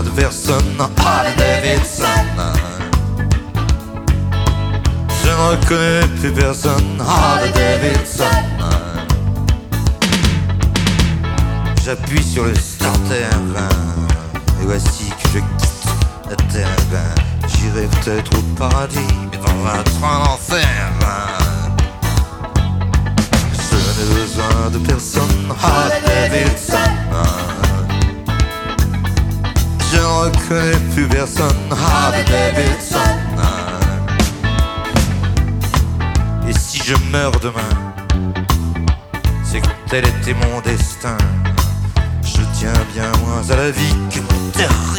de personne. Harley Davidson. Je ne reconnais plus personne. Harley Davidson. J'appuie sur le starter. Et voici que je quitte la terre. J'irai peut-être au paradis, mais dans un train d'enfer. Je n'ai besoin de personne. Harley Davidson. Je ne reconnais plus personne. Harley Davidson. Et si je meurs demain, c'est que tel était mon destin. Je tiens bien moins à la vie que mon terrible